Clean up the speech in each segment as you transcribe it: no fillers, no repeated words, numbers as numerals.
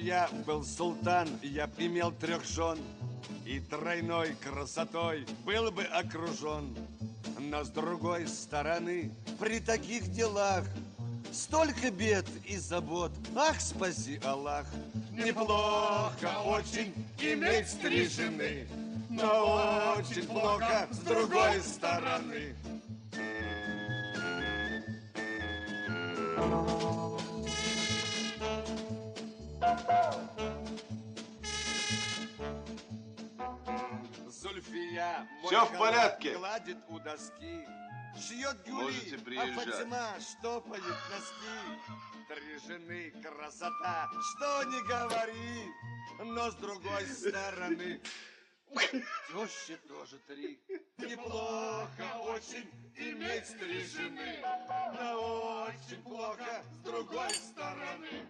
я был султан, я б имел 3 жен, и тройной красотой был бы окружен. Но с другой стороны, при таких делах столько бед и забот, ах, спаси Аллах. Неплохо очень иметь 3 жены, но очень плохо с другой стороны. Зульфия, все в порядке. Гладит у доски, шьет Можете гюли, а приезжать. Фатима штопает носки. 3 жены, красота, что не говори. Но с другой стороны, тещи тоже 3. Неплохо очень иметь 3 жены, но очень плохо с другой стороны.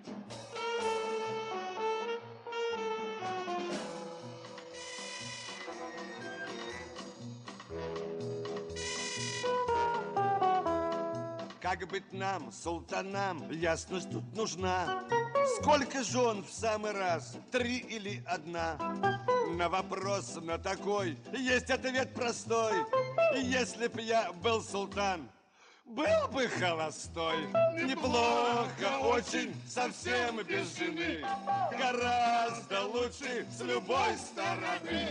Как быть нам, султанам, ясность тут нужна. Сколько жен в самый раз, 3 или 1? На вопрос на такой есть ответ простой. Если б я был султан, был бы холостой. Неплохо очень, совсем без жены, гораздо лучше с любой стороны.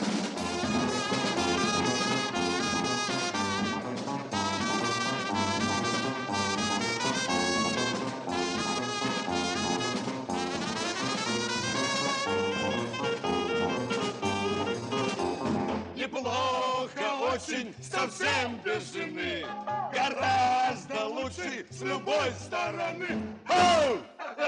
Неплохо очень, совсем без жены, гораздо лучше с любой стороны. Оу!